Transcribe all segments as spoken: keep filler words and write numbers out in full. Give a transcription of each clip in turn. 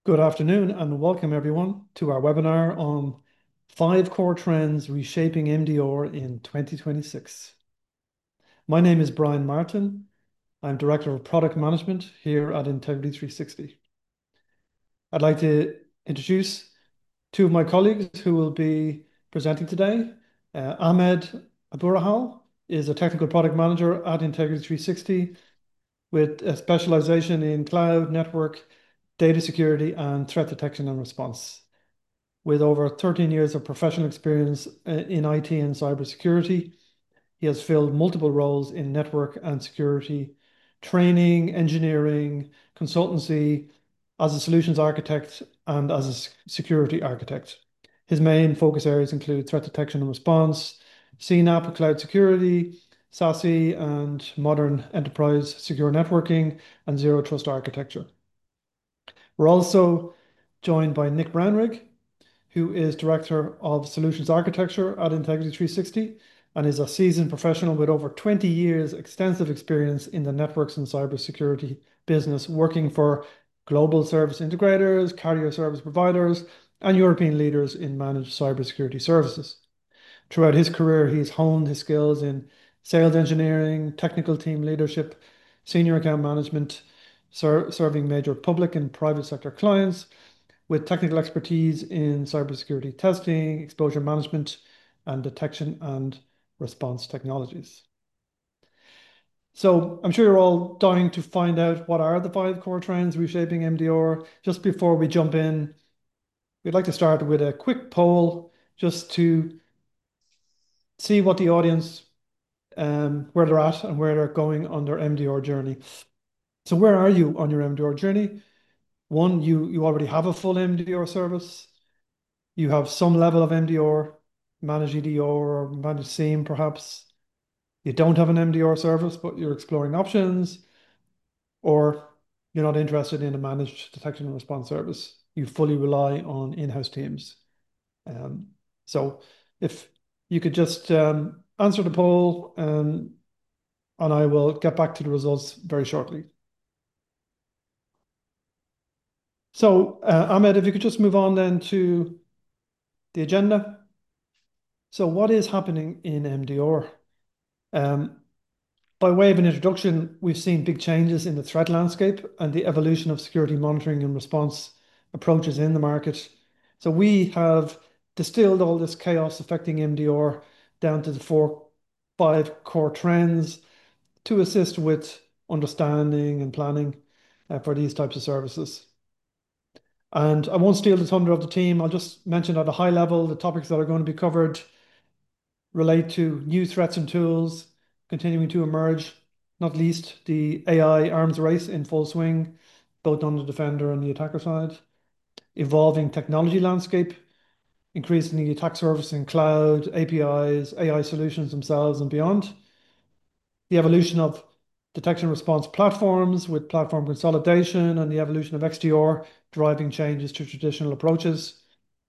Good afternoon and welcome everyone to our webinar on five core trends reshaping M D R in twenty twenty-six. My name is Brian Martin. I'm Director of Product Management here at Integrity three sixty. I'd like to introduce two of my colleagues who will be presenting today. Uh, Ahmed Aburahal is a Technical Product Manager at Integrity three sixty with a specialization in cloud, network, data security, and threat detection and response. With over thirteen years of professional experience uh, in I T and cybersecurity, he has filled multiple roles in network and security, training, engineering, consultancy, as a solutions architect, and as a security architect. His main focus areas include threat detection and response, C NAPP, cloud security, SASE, and modern enterprise secure networking, and zero trust architecture. We're also joined by Nick Brownrigg, who is Director of Solutions Architecture at Integrity three sixty and is a seasoned professional with over twenty years extensive experience in the networks and cybersecurity business, working for global service integrators, carrier service providers, and European leaders in managed cybersecurity services. Throughout his career, he's honed his skills in sales engineering, technical team leadership, senior account management, ser serving major public and private sector clients, with technical expertise in cybersecurity testing, exposure management, and detection and response technologies. So I'm sure you're all dying to find out what are the five core trends reshaping M D R. Just before we jump in, we'd like to start with a quick poll just to see what the audience, um, where they're at and where they're going on their M D R journey. So where are you on your M D R journey? One, you, you already have a full M D R service. You have some level of M D R, managed E D R or managed SIEM perhaps. You don't have an M D R service, but you're exploring options, or you're not interested in a managed detection and response service. You fully rely on in-house teams. Um, so if you could just um, answer the poll, um, and I will get back to the results very shortly. So uh, Ahmed, if you could just move on then to the agenda. So what is happening in M D R? Um, by way of an introduction, we've seen big changes in the threat landscape and the evolution of security monitoring and response approaches in the market. So we have distilled all this chaos affecting M D R down to the four, five core trends to assist with understanding and planning uh, for these types of services. And I won't steal the thunder of the team. I'll just mention at a high level the topics that are going to be covered relate to new threats and tools continuing to emerge, not least the A I arms race in full swing, both on the defender and the attacker side, evolving technology landscape, increasing the attack surface in cloud, A P Is, A I solutions themselves and beyond, the evolution of detection response platforms with platform consolidation and the evolution of X D R driving changes to traditional approaches,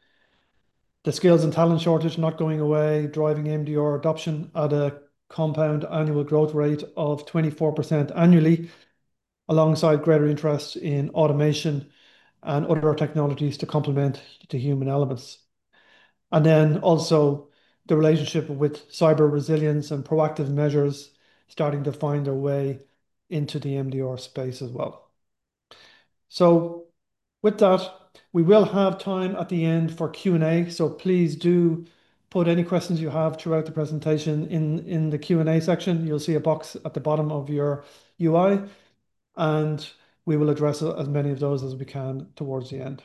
the skills and talent shortage not going away, driving M D R adoption at a compound annual growth rate of twenty-four percent annually, alongside greater interest in automation and other technologies to complement the human elements. And then also the relationship with cyber resilience and proactive measures starting to find their way into the M D R space as well. So with that, we will have time at the end for Q and A, so please do put any questions you have throughout the presentation in, in the Q and A section. You'll see a box at the bottom of your U I, and we will address as many of those as we can towards the end.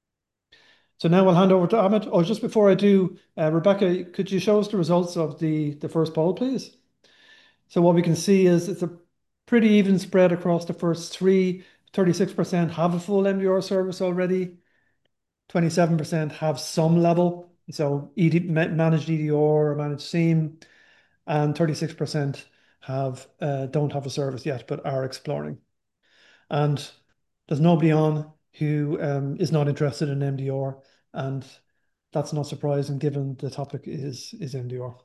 So now I'll hand over to Ahmed. Oh, just before I do, uh, Rebecca, could you show us the results of the, the first poll, please? So what we can see is it's a pretty even spread across the first three. thirty-six percent have a full M D R service already. twenty-seven percent have some level, so E D, managed E D R or managed SIEM, and thirty-six percent have uh, don't have a service yet but are exploring. And there's nobody on who um, is not interested in M D R, and that's not surprising given the topic is is M D R.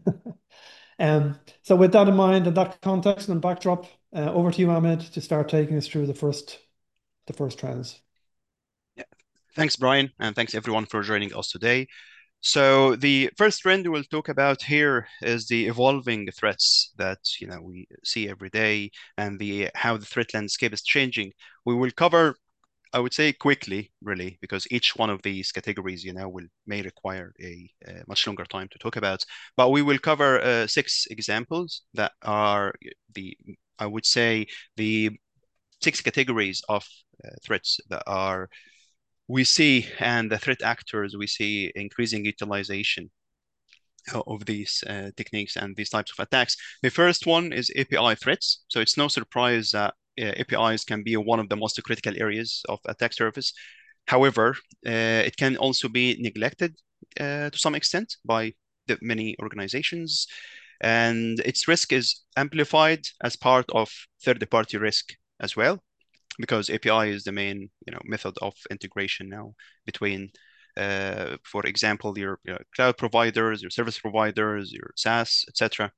um, so with that in mind and that context and backdrop, uh, over to you, Ahmed, to start taking us through the first the first trends. Yeah, Thanks, Brian, and thanks everyone for joining us today. So the first trend we'll talk about here is the evolving threats that you know we see every day and the how the threat landscape is changing. We will cover, I would say, quickly, really, because each one of these categories, you know, will may require a, a much longer time to talk about. But we will cover uh, six examples that are the, I would say, the six categories of uh, threats that are we see, and the threat actors we see increasing utilization of these uh, techniques and these types of attacks. The first one is A P I threats. So it's no surprise that uh, A P Is can be one of the most critical areas of attack surface. However, uh, it can also be neglected uh, to some extent by the many organizations, and its risk is amplified as part of third-party risk as well because A P I is the main, you know, method of integration now between, uh, for example, your, your cloud providers, your service providers, your SaaS, et cetera.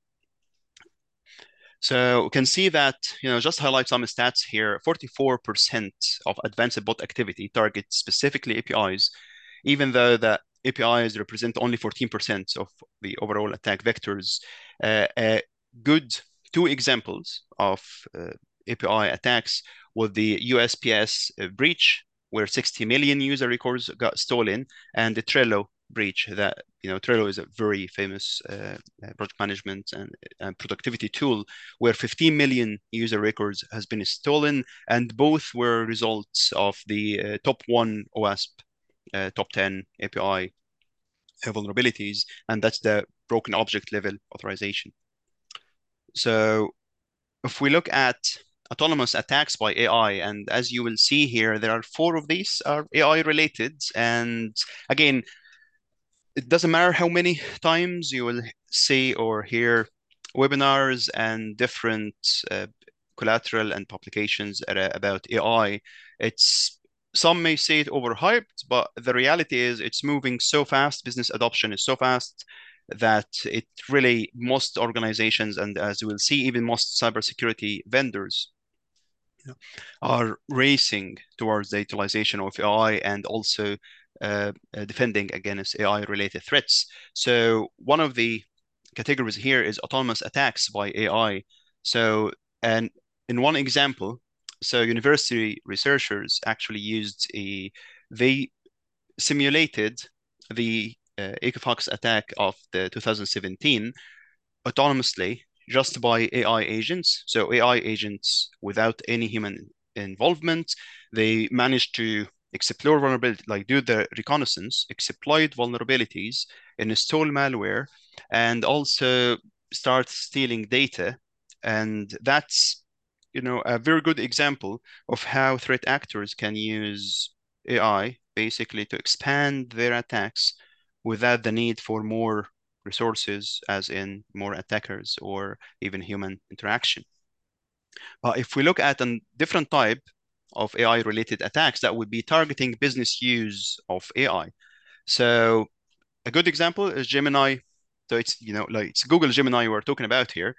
So we can see that, you know, just highlight some stats here. forty-four percent of advanced bot activity targets specifically A P Is, even though the A P Is represent only fourteen percent of the overall attack vectors. Uh, uh, good two examples of uh, A P I attacks with the U S P S uh, breach, where sixty million user records got stolen, and the Trello breach that, you know, Trello is a very famous uh, project management and, and productivity tool where fifteen million user records has been stolen, and both were results of the uh, top one OWASP, uh, top ten A P I vulnerabilities, and that's the broken object level authorization. So if we look at autonomous attacks by A I, and as you will see here, there are four of these are A I related. And again, it doesn't matter how many times you will see or hear webinars and different uh, collateral and publications about A I. It's some may say it overhyped, but the reality is it's moving so fast. Business adoption is so fast that it really most organizations and as we'll see, even most cybersecurity vendors you know, are racing towards the utilization of A I and also uh, uh, defending against A I-related threats. So one of the categories here is autonomous attacks by A I. So, and in one example, so university researchers actually used a, they simulated the uh, Equifax attack of the two thousand seventeen autonomously just by A I agents. So A I agents without any human involvement, they managed to explore vulnerability, like do the reconnaissance, exploit vulnerabilities, install malware, and also start stealing data. And that's, you know, a very good example of how threat actors can use A I basically to expand their attacks without the need for more resources, as in more attackers or even human interaction. But if we look at a different type of A I-related attacks, that would be targeting business use of A I. So a good example is Gemini. So it's, you know, like it's Google Gemini we're talking about here.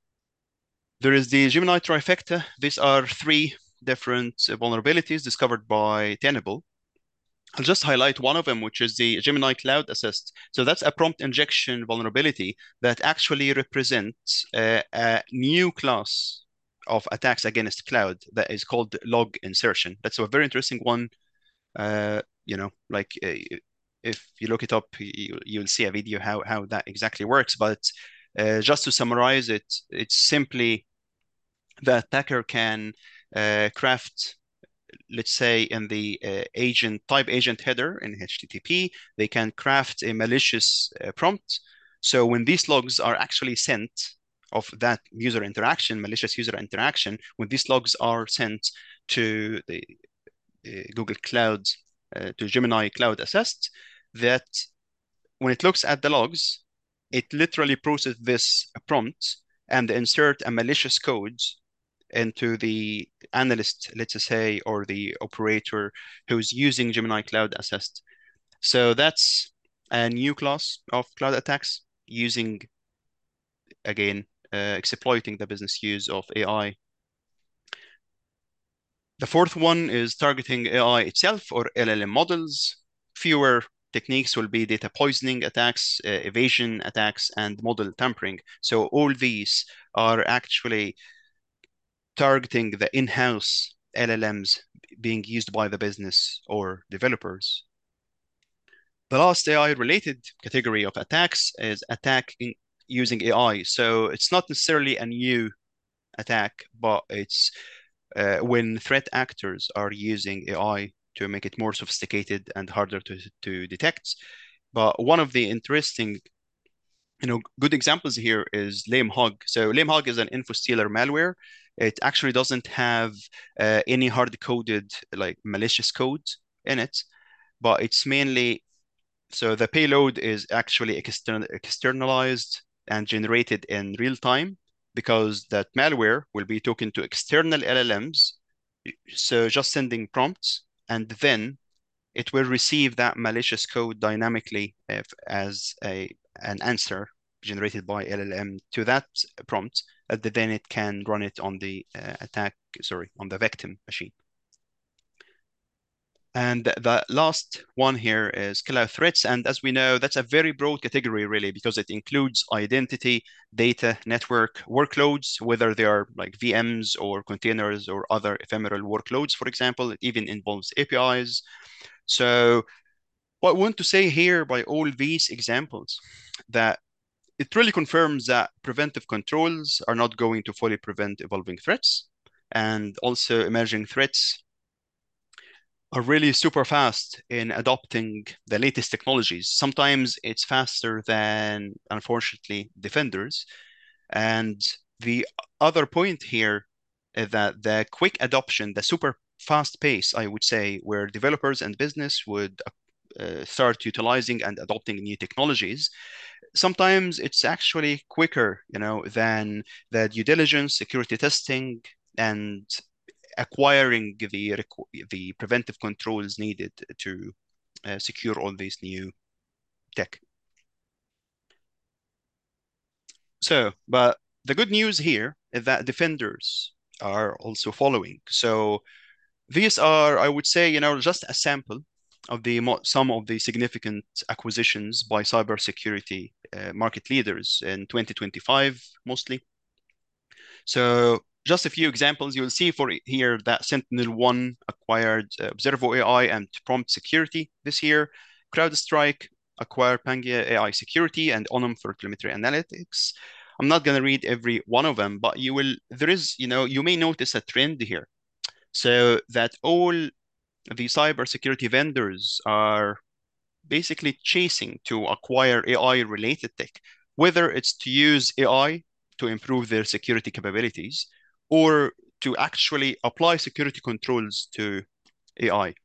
There is the Gemini trifecta. These are three different vulnerabilities discovered by Tenable. I'll just highlight one of them, which is the Gemini Cloud Assist. So that's a prompt injection vulnerability that actually represents a, a new class of attacks against cloud that is called log insertion. That's a very interesting one. Uh, you know, like uh, if you look it up, you, you'll see a video how how that exactly works. But uh, just to summarize it, it's simply the attacker can uh, craft, let's say in the uh, agent type agent header in H T T P, they can craft a malicious uh, prompt. So when these logs are actually sent of that user interaction, malicious user interaction, when these logs are sent to the uh, Google Cloud, uh, to Gemini Cloud Assist, that when it looks at the logs, it literally processes this prompt and insert a malicious code into the analyst, let's say, or the operator who's using Gemini Cloud Assist. So that's a new class of cloud attacks using, again, uh, exploiting the business use of A I. The fourth one is targeting A I itself or L L M models. Fewer techniques will be data poisoning attacks, uh, evasion attacks, and model tampering. So all these are actually targeting the in-house L L Ms being used by the business or developers. The last A I-related category of attacks is attacking using A I. So it's not necessarily a new attack, but it's uh, when threat actors are using A I to make it more sophisticated and harder to, to detect. But one of the interesting, you know, good examples here is LameHog. So LameHog is an info stealer malware. It actually doesn't have uh, any hard-coded like malicious code in it, but it's mainly so the payload is actually external, externalized and generated in real time because that malware will be talking to external L L Ms. So just sending prompts, and then it will receive that malicious code dynamically if, as a an answer generated by L L M to that prompt, and then it can run it on the uh, attack, sorry, on the victim machine. And the last one here is killer threats. And as we know, that's a very broad category, really, because it includes identity, data, network, workloads, whether they are like V Ms or containers or other ephemeral workloads, for example. It even involves A P Is. So what I want to say here by all these examples, that it really confirms that preventive controls are not going to fully prevent evolving threats. And also emerging threats are really super fast in adopting the latest technologies. Sometimes it's faster than, unfortunately, defenders. And the other point here is that the quick adoption, the super fast pace, I would say, where developers and business would uh, start utilizing and adopting new technologies, sometimes it's actually quicker, you know, than the due diligence, security testing, and acquiring the the preventive controls needed to uh, secure all these new tech. So, but the good news here is that defenders are also following. So these are, I would say, you know, just a sample of the some of the significant acquisitions by cybersecurity uh, market leaders in twenty twenty-five, mostly. So just a few examples, you'll see for here that Sentinel-one acquired uh, Observo A I and Prompt Security this year. CrowdStrike acquired Pangaea A I Security and Onum for telemetry analytics. I'm not going to read every one of them, but you will, there is, you know, you may notice a trend here. So that all the cybersecurity vendors are basically chasing to acquire A I related tech, whether it's to use A I to improve their security capabilities or to actually apply security controls to A I.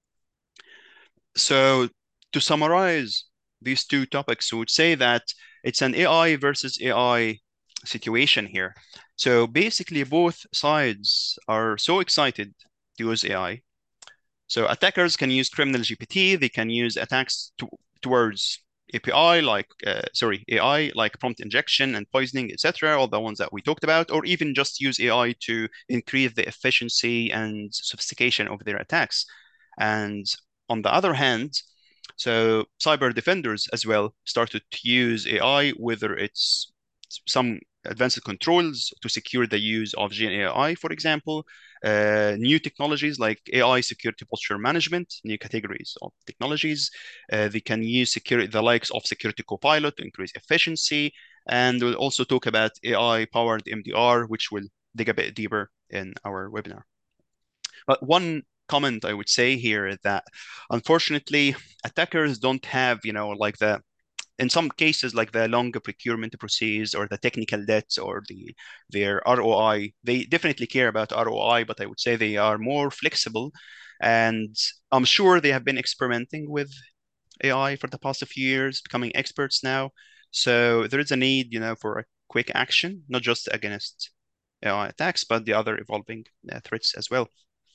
So to summarize these two topics, we would say that it's an A I versus A I situation here. So basically both sides are so excited to use A I. So attackers can use criminal G P T. They can use attacks to, towards A P I like uh, sorry A I like prompt injection and poisoning, et cetera. All the ones that we talked about, or even just use A I to increase the efficiency and sophistication of their attacks. And on the other hand, so cyber defenders as well started to use A I, whether it's some advanced controls to secure the use of Gen A I, for example, uh, new technologies like A I security posture management, new categories of technologies. Uh, they can use security, the likes of Security Copilot to increase efficiency. And we'll also talk about A I-powered M D R, which will dig a bit deeper in our webinar. But one comment I would say here is that unfortunately, attackers don't have, you know, like the in some cases, like the longer procurement process or the technical debts or the their R O I, they definitely care about R O I, but I would say they are more flexible. And I'm sure they have been experimenting with A I for the past few years, becoming experts now. So there is a need, you know, for a quick action, not just against A I attacks, but the other evolving uh, threats as well.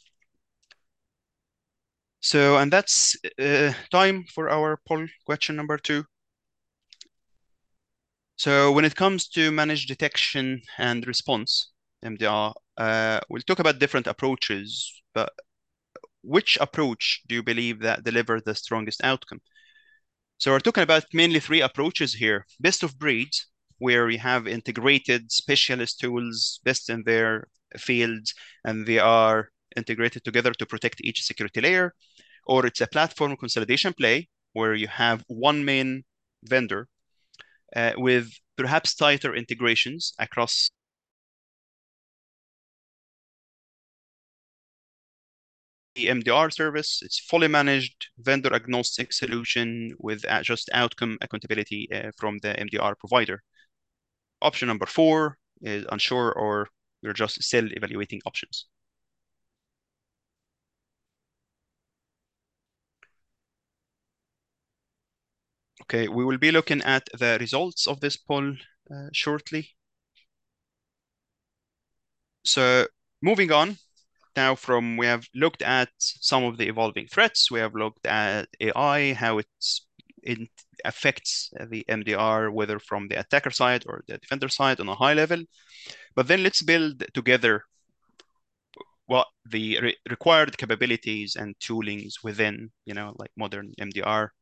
So, and that's uh, time for our poll question number two. So when it comes to managed detection and response, M D R, uh, we'll talk about different approaches, but which approach do you believe that deliver the strongest outcome? So we're talking about mainly three approaches here. Best of breed, where you have integrated specialist tools, best in their fields, and they are integrated together to protect each security layer. Or it's a platform consolidation play, where you have one main vendor uh, with perhaps tighter integrations across the M D R service. It's fully managed, vendor agnostic solution with uh, just outcome accountability uh, from the M D R provider. Option number four is unsure, or we're just still evaluating options. Okay, we will be looking at the results of this poll uh, shortly. So moving on now from, we have looked at some of the evolving threats. We have looked at A I, how it's, it affects the M D R, whether from the attacker side or the defender side on a high level. But then let's build together what the re required capabilities and toolings within, you know, like modern M D R.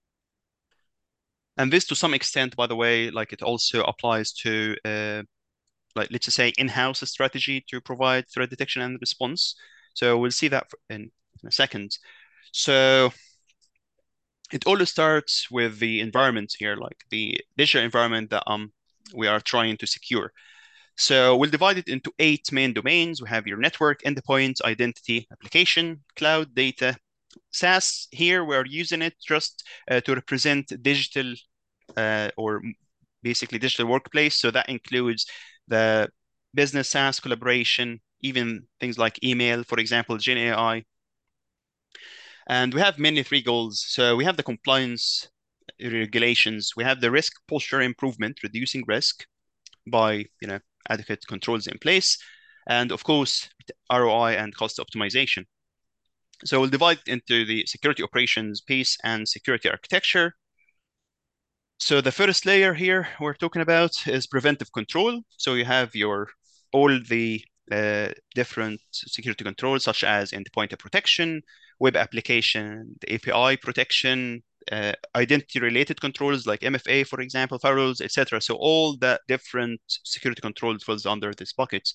And this to some extent, by the way, like it also applies to, uh, like, let's just say in-house strategy to provide threat detection and response. So we'll see that in, in a second. So it all starts with the environment here, like the digital environment that um we are trying to secure. So we'll divide it into eight main domains. We have your network, endpoint, identity, application, cloud, data. SaaS here, we're using it just uh, to represent digital uh, or basically digital workplace. So that includes the business SaaS collaboration, even things like email, for example, Gen A I. And we have mainly three goals. So we have the compliance regulations, we have the risk posture improvement, reducing risk by, you know, adequate controls in place, and of course, R O I and cost optimization. So we'll divide into the security operations piece and security architecture. So the first layer here we're talking about is preventive control. So you have your all the uh, different security controls, such as endpoint protection, web application, the A P I protection, uh, identity-related controls like M F A, for example, firewalls, et cetera. So all that different security controls falls under this bucket.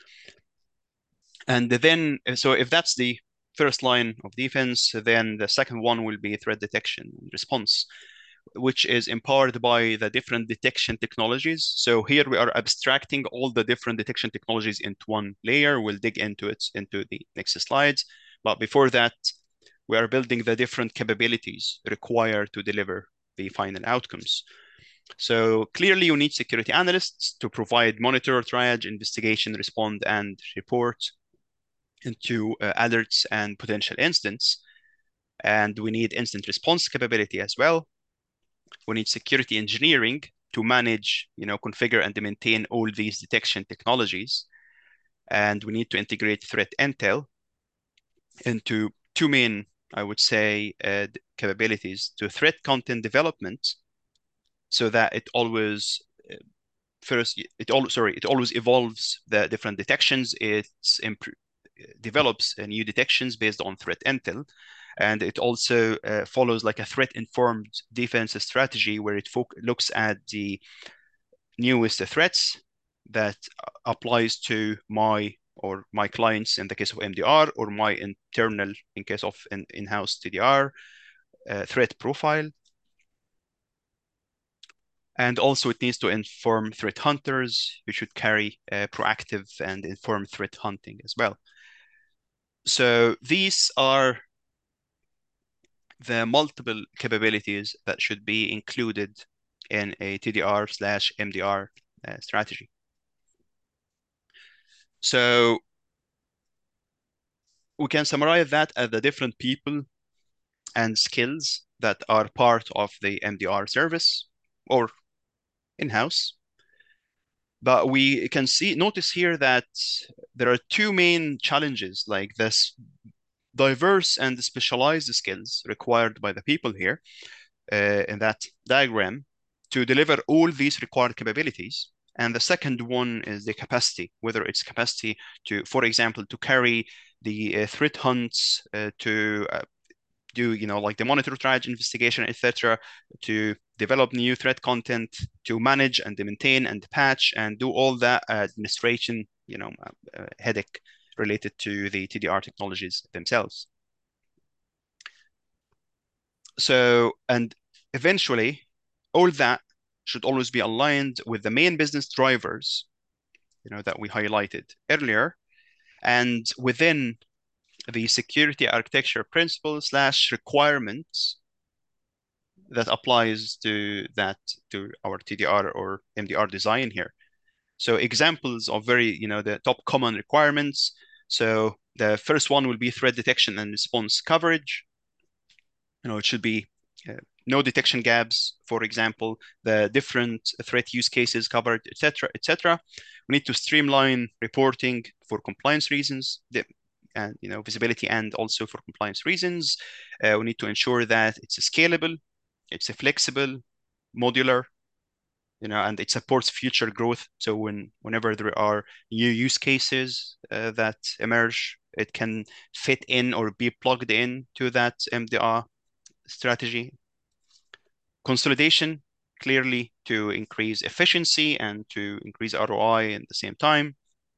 And then, so if that's the first line of defense, then the second one will be threat detection and response, which is empowered by the different detection technologies. So here we are abstracting all the different detection technologies into one layer. We'll dig into it into the next slides. But before that, we are building the different capabilities required to deliver the final outcomes. So clearly you need security analysts to provide monitor, triage, investigation, respond, and report into uh, alerts and potential incidents. And we need incident response capability as well. We need security engineering to manage, you know, configure and maintain all these detection technologies. And we need to integrate threat intel into two main, I would say, uh, capabilities: to threat content development, so that it always uh, first it all sorry it always evolves the different detections. It's develops uh, new detections based on threat intel. And it also uh, follows like a threat-informed defense strategy, where it looks at the newest threats that applies to my or my clients in the case of M D R, or my internal in case of an in-house T D R uh, threat profile. And also it needs to inform threat hunters who should carry uh, proactive and informed threat hunting as well. So these are the multiple capabilities that should be included in a T D R slash M D R uh, strategy. So we can summarize that as the different people and skills that are part of the M D R service or in-house. But we can see, notice here that there are two main challenges, like this diverse and specialized skills required by the people here uh, in that diagram to deliver all these required capabilities. And the second one is the capacity, whether it's capacity to, for example, to carry the uh, threat hunts, uh, to uh, do, you know, like the monitor triage investigation, et cetera, to develop new threat content, to manage and maintain and patch and do all that administration, you know, uh, uh, headache related to the T D R technologies themselves. So, and eventually, all that should always be aligned with the main business drivers, you know, that we highlighted earlier, and within the security architecture principles slash requirements that applies to that to our T D R or M D R design here. So examples of very, you know, the top common requirements. So the first one will be threat detection and response coverage. You know, it should be uh, no detection gaps, for example, the different threat use cases covered, et cetera, et cetera. We need to streamline reporting for compliance reasons, the, and you know, visibility, and also for compliance reasons. Uh, we need to ensure that it's scalable, it's a flexible, modular, you know, and it supports future growth. So when whenever there are new use cases uh, that emerge, it can fit in or be plugged in to that M D R strategy. Consolidation, clearly to increase efficiency and to increase R O I at the same time.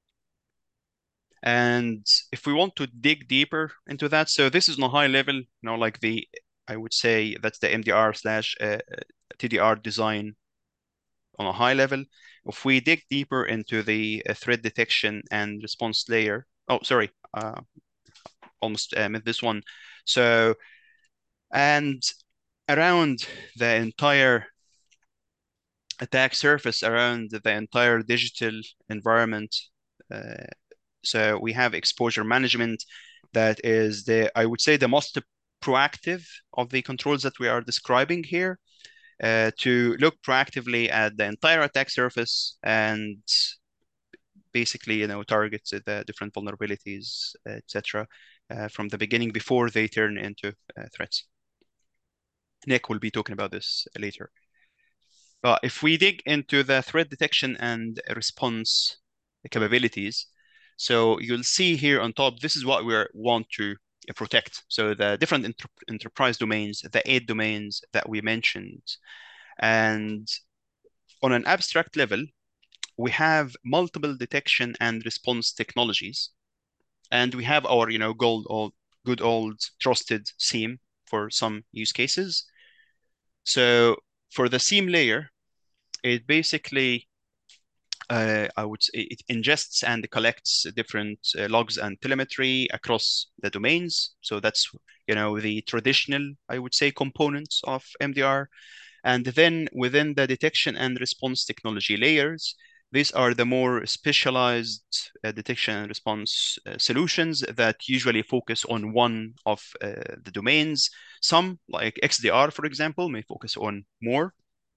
And if we want to dig deeper into that, so this is on a high level, you know, like the, I would say that's the M D R slash uh, T D R design on a high level. If we dig deeper into the uh, threat detection and response layer, oh, sorry, uh, almost uh, missed this one. So, and around the entire attack surface, around the entire digital environment, uh, so we have exposure management that is the, I would say, the most proactive of the controls that we are describing here, uh, to look proactively at the entire attack surface and basically, you know, target the different vulnerabilities, et cetera, uh, from the beginning before they turn into uh, threats. Nick will be talking about this later. But if we dig into the threat detection and response capabilities, so you'll see here on top, this is what we want to protect. So the different inter enterprise domains, the eight domains that we mentioned. And on an abstract level, we have multiple detection and response technologies. And we have our, you know, gold old, good old trusted SIEM for some use cases. So for the SIEM layer, it basically uh, I would say it ingests and collects different uh, logs and telemetry across the domains. So that's, you know, the traditional, I would say, components of M D R. And then within the detection and response technology layers, these are the more specialized uh, detection and response uh, solutions that usually focus on one of uh, the domains. Some, like X D R, for example, may focus on more.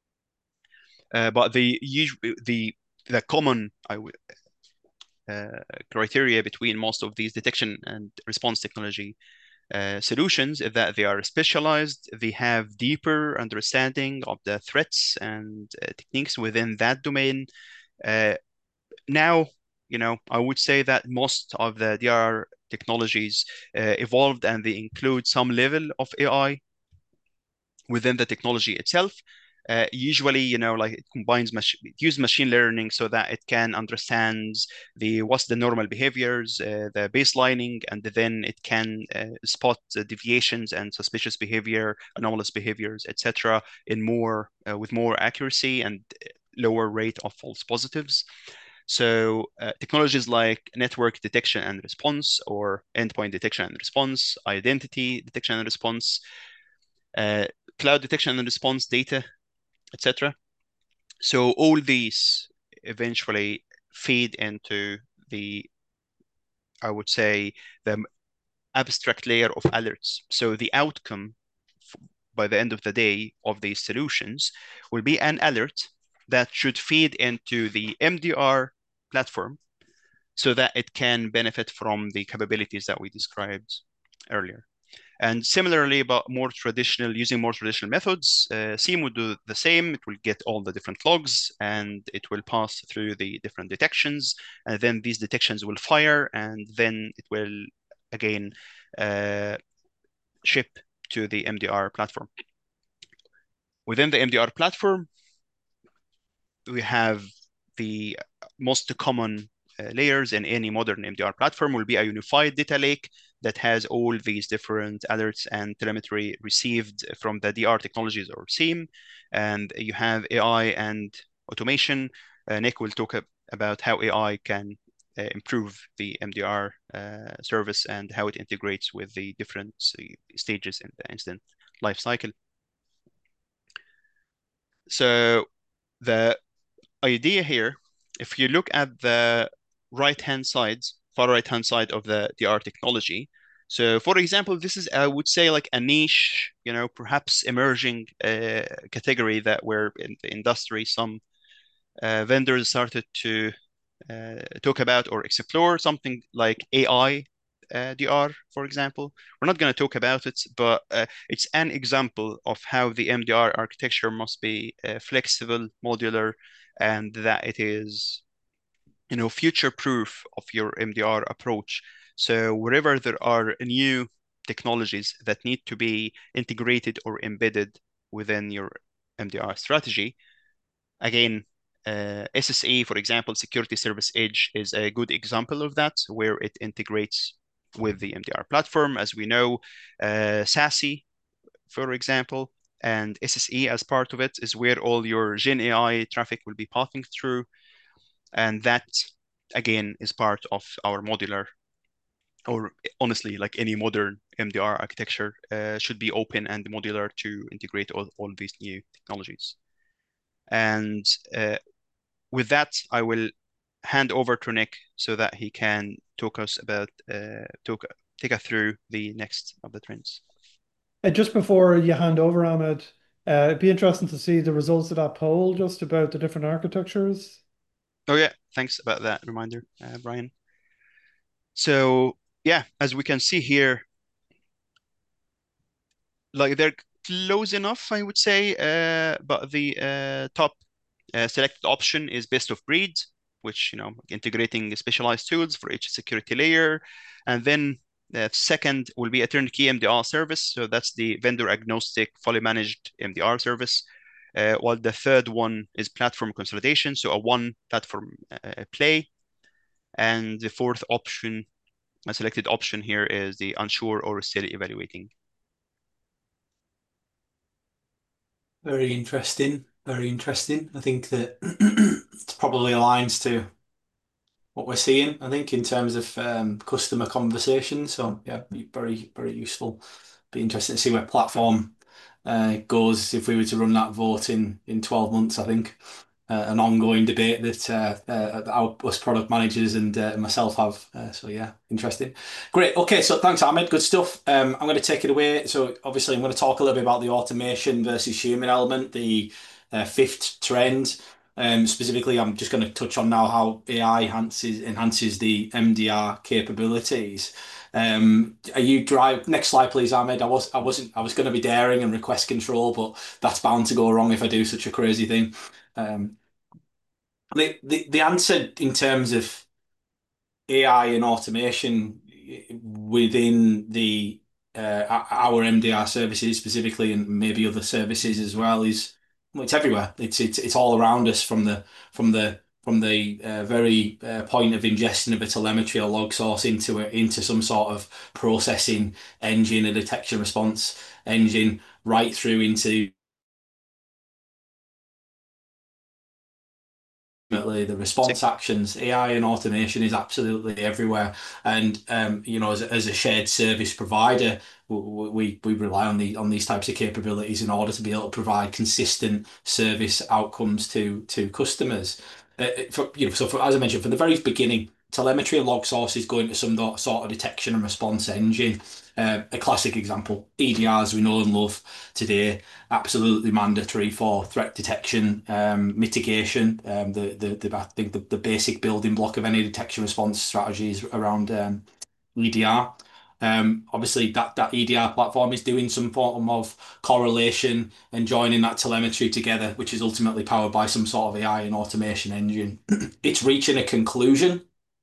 Uh, but the the the common I would uh, criteria between most of these detection and response technology uh, solutions is that they are specialized, they have deeper understanding of the threats and uh, techniques within that domain. Uh, now, you know, I would say that most of the D R technologies uh, evolved and they include some level of A I within the technology itself. Uh, usually, you know, like it combines mach it uses machine learning so that it can understand the what's the normal behaviors, uh, the baselining, and then it can uh, spot the deviations and suspicious behavior, anomalous behaviors, et cetera, in more uh, with more accuracy and lower rate of false positives. So uh, technologies like network detection and response, or endpoint detection and response, identity detection and response, uh, cloud detection and response data, et cetera. So all these eventually feed into the, I would say, the abstract layer of alerts. So the outcome by the end of the day of these solutions will be an alert that should feed into the M D R platform so that it can benefit from the capabilities that we described earlier. And similarly, but more traditional, using more traditional methods, uh, SIEM would do the same. It will get all the different logs and it will pass through the different detections. And then these detections will fire and then it will again uh, ship to the M D R platform. Within the M D R platform, we have the most common uh, layers in any modern M D R platform will be a unified data lake that has all these different alerts and telemetry received from the D R technologies or SIEM. And you have A I and automation. Uh, Nick will talk about how A I can uh, improve the M D R uh, service and how it integrates with the different uh, stages in the incident life cycle. So the idea here, if you look at the right-hand side, far right-hand side of the D R technology, so for example, this is, I would say, like a niche, you know, perhaps emerging uh, category that where in the industry some uh, vendors started to uh, talk about or explore something like A I uh, D R, for example. We're not going to talk about it, but uh, it's an example of how the M D R architecture must be uh, flexible, modular, and that it is, you know, future-proof of your M D R approach. So wherever there are new technologies that need to be integrated or embedded within your M D R strategy, again, uh, S S E, for example, Security Service Edge is a good example of that, where it integrates with the M D R platform. As we know, uh, SASE, for example, and S S E as part of it is where all your Gen A I traffic will be passing through. And that, again, is part of our modular, or honestly, like any modern M D R architecture, uh, should be open and modular to integrate all, all these new technologies. And uh, with that, I will hand over to Nick so that he can talk us about uh, talk take us through the next of the trends. And just before you hand over, Ahmed, uh, it'd be interesting to see the results of that poll just about the different architectures. Oh yeah, thanks about that reminder, uh, Brian. So yeah, as we can see here, like they're close enough, I would say, uh, but the uh, top uh, selected option is best of breed, which, you know, integrating specialized tools for each security layer. And then the second will be a turnkey M D R service. So that's the vendor agnostic, fully managed M D R service. Uh, while the third one is platform consolidation, so a one platform uh, play. And the fourth option, a selected option here is the unsure or still evaluating. Very interesting. Very interesting. I think that it probably aligns to what we're seeing, I think, in terms of um, customer conversations. So yeah, very, very useful. Be interesting to see where platform uh, goes if we were to run that vote in in twelve months, I think. Uh, an ongoing debate that uh, uh, our us product managers and uh, myself have. Uh, so yeah, interesting. Great. Okay, so thanks, Ahmed. Good stuff. Um, I'm going to take it away. So obviously, I'm going to talk a little bit about the automation versus human element, the uh, fifth trend. Um, specifically, I'm just going to touch on now how A I enhances enhances the M D R capabilities. Um, are you drive next slide, please, Ahmed? I was I wasn't I was going to be daring and request control, but that's bound to go wrong if I do such a crazy thing. Um, the, the the answer in terms of A I and automation within the uh, our M D R services specifically, and maybe other services as well, is well, it's everywhere. It's it's it's all around us from the from the from the uh, very uh, point of ingestion of a telemetry or log source into a, into some sort of processing engine, a detection response engine, right through into ultimately the response actions. A I and automation is absolutely everywhere, and um, you know, as a, as a shared service provider, we we rely on the on these types of capabilities in order to be able to provide consistent service outcomes to to customers. Uh, for, you know, so for, as I mentioned from the very beginning, telemetry and log sources go into some sort of detection and response engine. Uh, a classic example, E D Rs we know and love today, absolutely mandatory for threat detection, um, mitigation. Um, the, the the I think the, the basic building block of any detection response strategies around um, E D R. Um, obviously, that, that E D R platform is doing some form of correlation and joining that telemetry together, which is ultimately powered by some sort of A I and automation engine. It's reaching a conclusion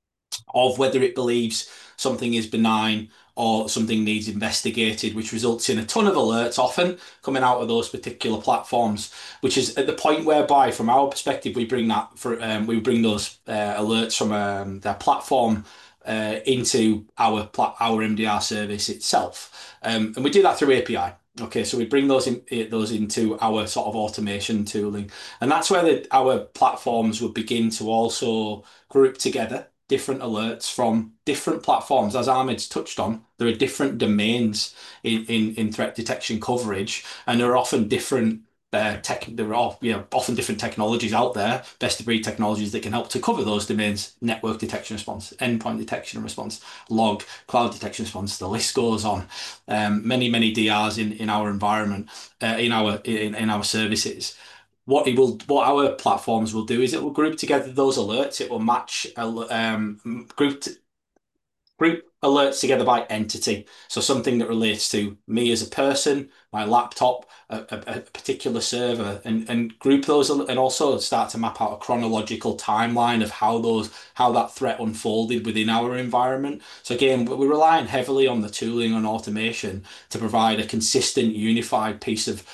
of whether it believes something is benign or something needs investigated, which results in a ton of alerts often coming out of those particular platforms, which is at the point whereby, from our perspective, we bring that for um, we bring those uh, alerts from um, their platform uh, into our our M D R service itself, um, and we do that through A P I. Okay, so we bring those in, eh, those into our sort of automation tooling, and that's where the, our platforms would begin to also group together different alerts from different platforms. As Ahmed's touched on, there are different domains in, in, in threat detection coverage, and there are often different uh, tech. There are you know, often different technologies out there, best of breed technologies that can help to cover those domains: network detection response, endpoint detection response, log, cloud detection response. The list goes on. Um, many many D Rs in in our environment, uh, in our in, in our services. What it will, what our platforms will do is it will group together those alerts. It will match um, group group alerts together by entity. So something that relates to me as a person, my laptop, a, a, a particular server, and, and group those and also start to map out a chronological timeline of how those how that threat unfolded within our environment. So again, we're relying heavily on the tooling and automation to provide a consistent, unified piece of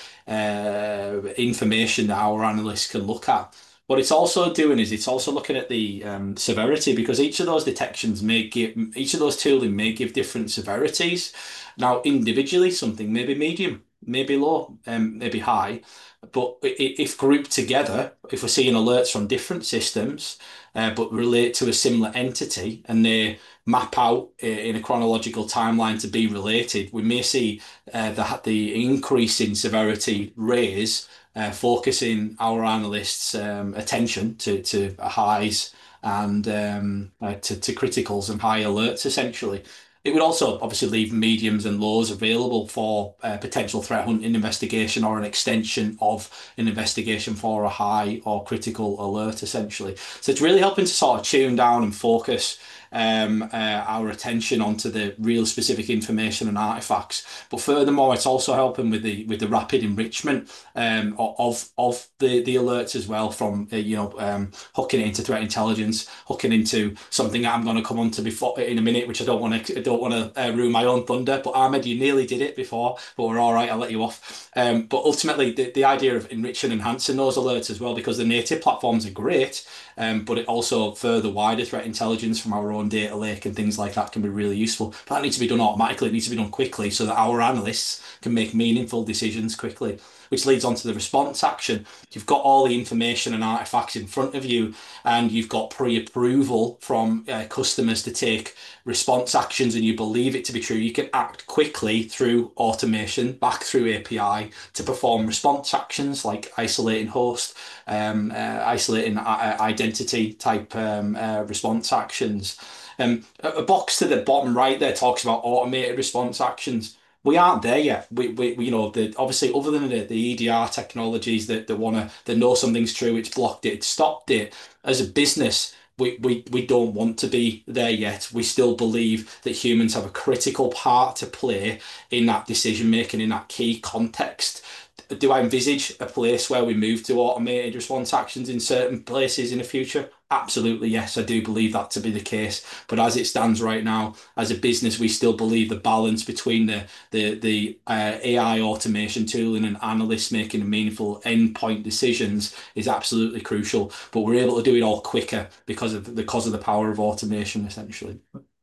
uh, information that our analysts can look at. What it's also doing is it's also looking at the um, severity, because each of those detections may give, each of those tooling may give different severities. Now, individually, something may be medium, maybe low, um, maybe high. But if grouped together, if we're seeing alerts from different systems, uh, but relate to a similar entity and they map out uh, in a chronological timeline to be related, we may see uh, the, the increase in severity raise, uh, focusing our analysts' um, attention to, to highs and um, uh, to, to criticals and high alerts, essentially. It would also obviously leave mediums and lows available for uh, potential threat hunting investigation or an extension of an investigation for a high or critical alert, essentially. So it's really helping to sort of tune down and focus um, uh, our attention onto the real specific information and artifacts. But furthermore, it's also helping with the with the rapid enrichment um, of of the the alerts as well, from uh, you know um, hooking it into threat intelligence, hooking into something that I'm going to come on to before in a minute, which I don't want to don't want to uh, ruin my own thunder. But Ahmed, you nearly did it before, but we're all right. I'll let you off. Um, but ultimately, the, the idea of enriching and enhancing those alerts as well, because the native platforms are great, um, but it also further wider threat intelligence from our own data lake and things like that can be really useful. But that needs to be done automatically. It needs to be done quickly so that our analysts can make meaningful decisions quickly, which leads on to the response action. You've got all the information and artifacts in front of you, and you've got pre-approval from uh, customers to take response actions, and you believe it to be true. You can act quickly through automation, back through A P I, to perform response actions like isolating host, um, uh, isolating uh, identity type um, uh, response actions. Um, a a box to the bottom right there talks about automated response actions. We aren't there yet. We, we, we you know, the obviously other than the, the E D R technologies that, that wanna that know something's true, it's blocked it, it's stopped it. As a business, we, we we don't want to be there yet. We still believe that humans have a critical part to play in that decision making, in that key context. Do I envisage a place where we move to automated response actions in certain places in the future? Absolutely, yes, I do believe that to be the case. But as it stands right now, as a business, we still believe the balance between the the the uh, A I automation tooling and analysts making meaningful endpoint decisions is absolutely crucial. But we're able to do it all quicker because of because of the power of automation, essentially.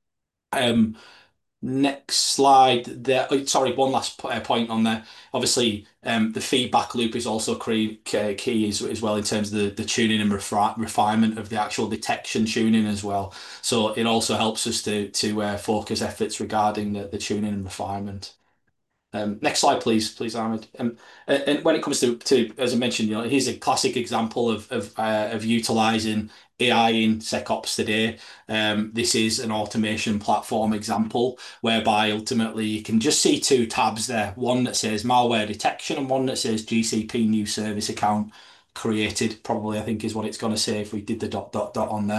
Um, Next slide there. oh, Sorry, one last p- uh, point on there. Obviously, um, the feedback loop is also key, key as, as well in terms of the, the tuning and refi refinement of the actual detection tuning as well. So it also helps us to to uh, focus efforts regarding the, the tuning and refinement. Um, next slide, please, please, Ahmed. Um, and, and when it comes to, to, as I mentioned, you know, here's a classic example of of, uh, of utilizing A I in SecOps today. Um, this is an automation platform example whereby ultimately you can just see two tabs there, one that says malware detection and one that says G C P new service account created. Probably, I think, is what it's going to say if we did the dot dot dot on there.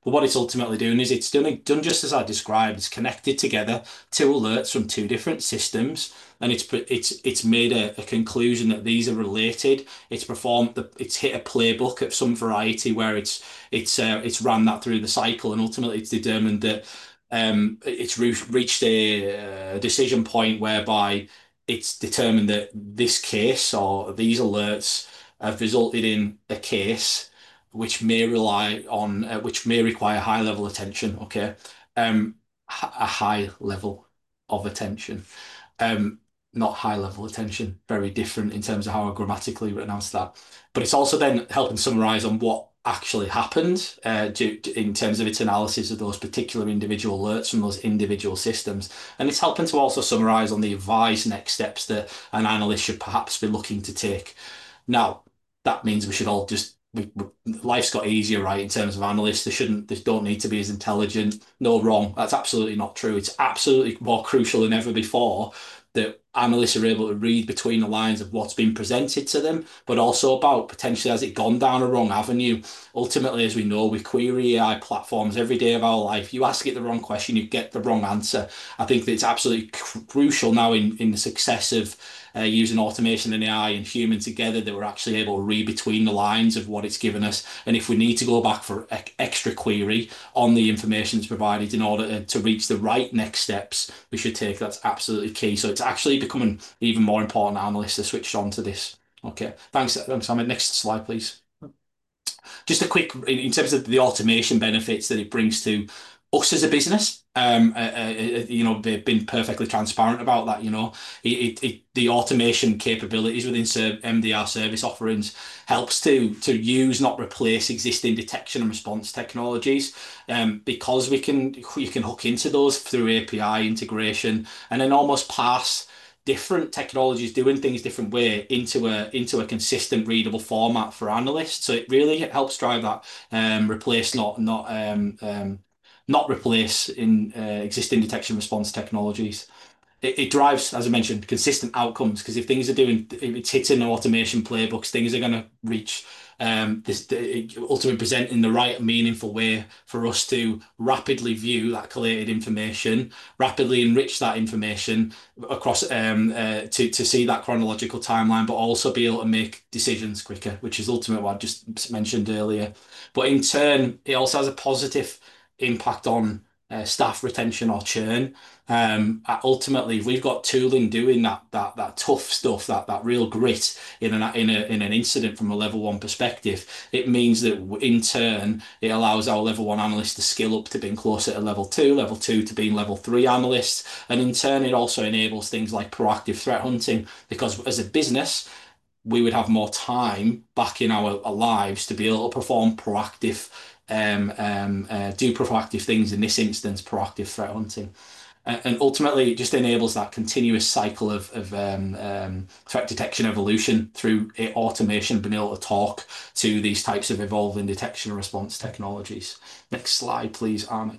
But what it's ultimately doing is it's done, done just as I described. It's connected together two alerts from two different systems, and it's it's it's made a, a conclusion that these are related. It's performed the it's hit a playbook of some variety where it's it's uh, it's ran that through the cycle, and ultimately it's determined that um, it's re reached a, uh decision point whereby it's determined that this case or these alerts have resulted in a case which may rely on uh, which may require high level attention. Okay, um, a high level of attention. Um, not high level attention, very different in terms of how I grammatically pronounce that. But it's also then helping summarize on what actually happened uh, due, in terms of its analysis of those particular individual alerts from those individual systems. And it's helping to also summarize on the advised next steps that an analyst should perhaps be looking to take. Now, that means we should all just we, we, life's got easier, right? In terms of analysts, they shouldn't, they don't need to be as intelligent. No, wrong. That's absolutely not true. It's absolutely more crucial than ever before that analysts are able to read between the lines of what's been presented to them, but also about potentially has it gone down a wrong avenue. Ultimately, as we know, we query A I platforms every day of our life. You ask it the wrong question, you get the wrong answer. I think that it's absolutely cr crucial now in, in the success of uh, using automation and A I and human together that we're actually able to read between the lines of what it's given us. And if we need to go back for e extra query on the information that's provided in order to, to reach the right next steps, we should take that's absolutely key. So it's actually becoming even more important. Analysts are switched on to this. Okay, thanks, thanks, Ahmed. Next slide, please. Just a quick, in terms of the automation benefits that it brings to us as a business, um, uh, uh, you know, they've been perfectly transparent about that. You know, it, it, the automation capabilities within M D R service offerings helps to to use, not replace, existing detection and response technologies, um, because we can you can hook into those through A P I integration and then almost pass different technologies doing things different way into a into a consistent readable format for analysts. So it really helps drive that um, replace not not um, um, not replace in uh, existing detection response technologies. It, it drives, as I mentioned, consistent outcomes because if things are doing, if it's hitting automation playbooks, things are going to reach um, this ultimately present in the right meaningful way for us to rapidly view that collated information, rapidly enrich that information across um, uh, to to see that chronological timeline, but also be able to make decisions quicker, which is ultimately what I just mentioned earlier. But in turn, it also has a positive impact on uh, staff retention or churn. Um, uh, ultimately, if we've got tooling doing that that that tough stuff, that that real grit in an in a in an incident from a level one perspective, it means that in turn it allows our level one analysts to skill up to being closer to level two, level two to being level three analysts, and in turn it also enables things like proactive threat hunting because as a business we would have more time back in our, our lives to be able to perform proactive um, um, uh, do proactive things, in this instance, proactive threat hunting. And ultimately, it just enables that continuous cycle of, of um, um, threat detection evolution through automation, being able to talk to these types of evolving detection and response technologies. Next slide, please, Ahmed.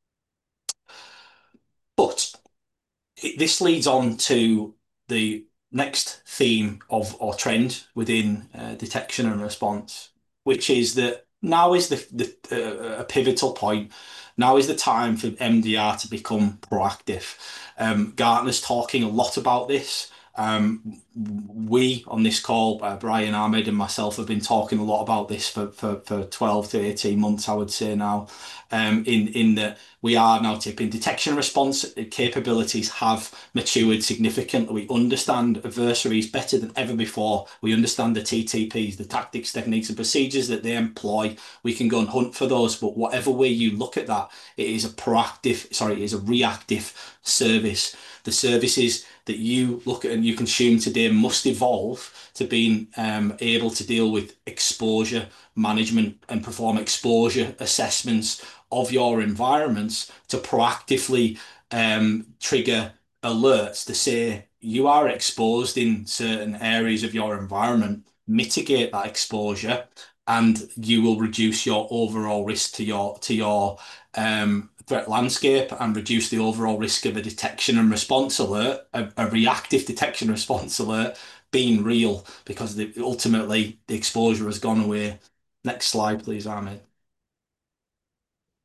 But it, this leads on to the next theme of or trend within uh, detection and response, which is that now is the, the uh, a pivotal point. Now is the time for M D R to become proactive. Um, Gartner's talking a lot about this. Um, we on this call, uh, Brian, Ahmed, and myself have been talking a lot about this for, for, for twelve to eighteen months, I would say now, um, in, in that we are now tipping detection response capabilities have matured significantly. We understand adversaries better than ever before. We understand the T T Ps, the tactics, techniques, and procedures that they employ. We can go and hunt for those, but whatever way you look at that, it is a proactive, sorry, it is a reactive service. The services that you look at and you consume today must evolve to being um, able to deal with exposure management and perform exposure assessments of your environments to proactively um, trigger alerts to say you are exposed in certain areas of your environment, mitigate that exposure, and you will reduce your overall risk to your to your um, threat landscape and reduce the overall risk of a detection and response alert, a, a reactive detection response alert being real because the, ultimately the exposure has gone away. Next slide, please, Ahmed.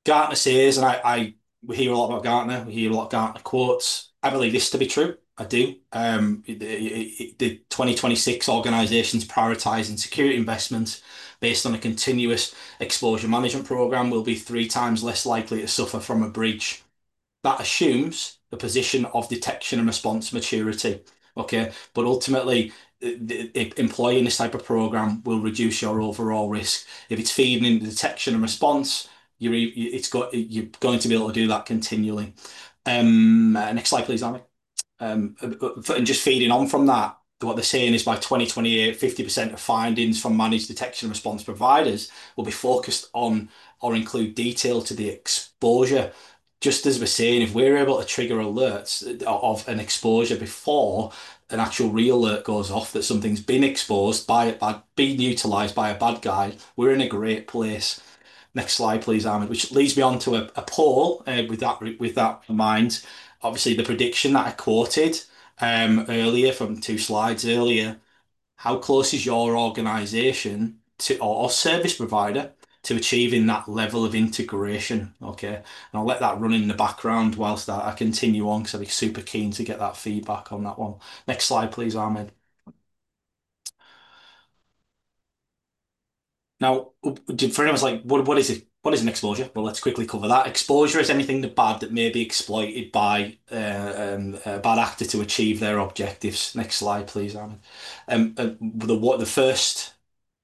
Gartner says, and I, I we hear a lot about Gartner, we hear a lot of Gartner quotes. I believe this to be true. I do. Um, it- it- it- the twenty twenty-six organizations prioritizing security investments based on a continuous exposure management program will be three times less likely to suffer from a breach. That assumes a position of detection and response maturity. Okay, but ultimately, the- the- employing this type of program will reduce your overall risk. If it's feeding into detection and response, you're it's got you're going to be able to do that continually. Um, uh, next slide, please, Amy. Um, uh, and just feeding on from that, what they're saying is by twenty twenty-eight, fifty percent of findings from managed detection and response providers will be focused on or include detail to the exposure. Just as we're saying, if we're able to trigger alerts of an exposure before an actual real alert goes off that something's been exposed by a bad, being utilized by a bad guy, we're in a great place. Next slide, please, Ahmed. Which leads me on to a, a poll uh, with that with that in mind. Obviously, the prediction that I quoted um, earlier from two slides earlier. How close is your organisation to or, or service provider to achieving that level of integration? Okay, and I'll let that run in the background whilst I, I continue on because I'd be super keen to get that feedback on that one. Next slide, please, Ahmed. Now, for anyone's like, what, what is it? What is an exposure? Well, let's quickly cover that. Exposure is anything that bad that may be exploited by uh, um, a bad actor to achieve their objectives. Next slide, please, Aaron. Um, uh, the what the first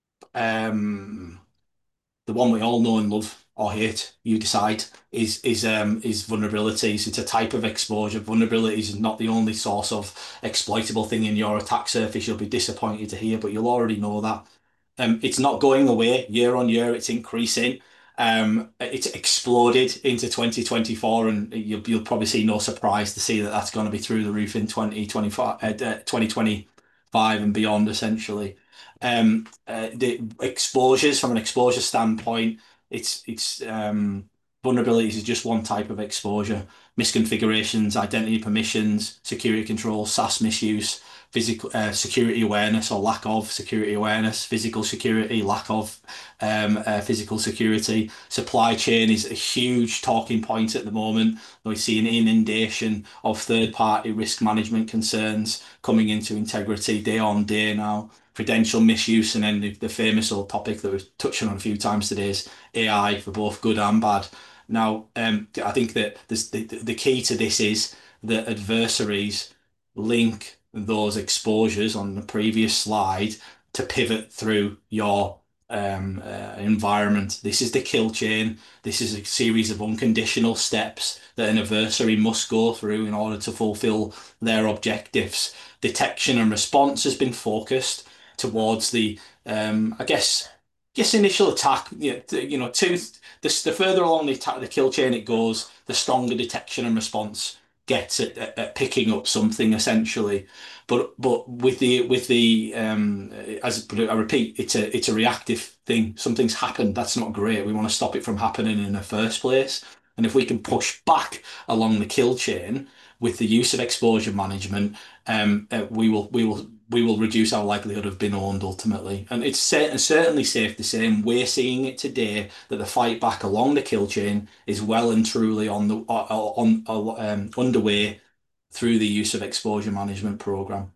um, the one we all know and love or hate, you decide, is is um is vulnerabilities. It's a type of exposure. Vulnerabilities is not the only source of exploitable thing in your attack surface. You'll be disappointed to hear, but you'll already know that. Um, it's not going away year on year. It's increasing. Um, it's exploded into twenty twenty-four, and you'll, you'll probably see no surprise to see that that's going to be through the roof in twenty twenty-five, uh, twenty twenty-five and beyond, essentially. Um, uh, the exposures from an exposure standpoint, it's it's um, vulnerabilities is just one type of exposure. Misconfigurations, identity permissions, security controls, S A S misuse, physical uh, security awareness or lack of security awareness, physical security, lack of um, uh, physical security. Supply chain is a huge talking point at the moment. We see an inundation of third-party risk management concerns coming into Integrity day on day now. Credential misuse, and then the, the famous old topic that we've touched on a few times today is A I for both good and bad. Now, um, I think that this, the, the key to this is that adversaries link those exposures on the previous slide to pivot through your um, uh, environment. This is the kill chain. This is a series of unconditional steps that an adversary must go through in order to fulfill their objectives. Detection and response has been focused towards the, um, I guess, guess initial attack. You know, you know, two. The, the further along the attack, the kill chain it goes, the stronger detection and response gets at, at, at picking up something essentially. But but with the with the um, as I repeat, it's a it's a reactive thing. Something's happened. That's not great. We want to stop it from happening in the first place. And if we can push back along the kill chain with the use of exposure management, um, uh, we will we will we will reduce our likelihood of being owned ultimately. And it's cer- certainly safe to say, and we're seeing it today, that the fight back along the kill chain is well and truly on the uh, uh, on uh, um, underway through the use of exposure management program.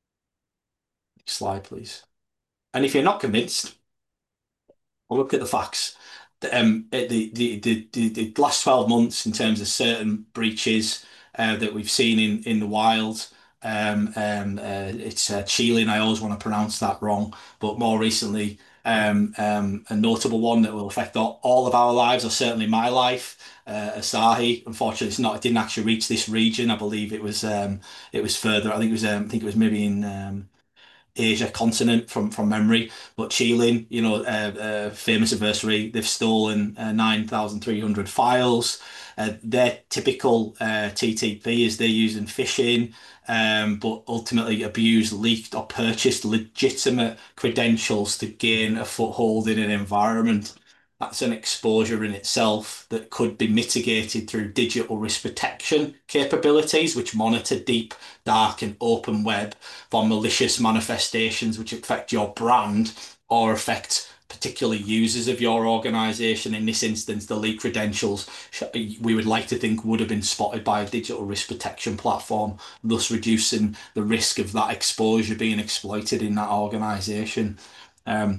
Next slide, please. And if you're not convinced, well, look at the facts. The, um, the, the, the, the, the last twelve months in terms of certain breaches uh, that we've seen in, in the wild, um, um, uh, it's uh, Chile, and I always want to pronounce that wrong, but more recently, um, um, a notable one that will affect all, all of our lives, or certainly my life, uh, Asahi. Unfortunately, it's not. It didn't actually reach this region. I believe it was um, it was further. I think it was. Um, I think it was maybe in. Um, Asia continent from from memory. But Chile, you know, uh, uh, famous adversary, they've stolen uh, nine thousand three hundred files. Uh, their typical uh, T T P is they're using phishing, um, but ultimately abused, leaked, or purchased legitimate credentials to gain a foothold in an environment. That's an exposure in itself that could be mitigated through digital risk protection capabilities, which monitor deep, dark, and open web for malicious manifestations which affect your brand or affect particular users of your organization, in this instance, the leak credentials, we would like to think would have been spotted by a digital risk protection platform, thus reducing the risk of that exposure being exploited in that organization. Um,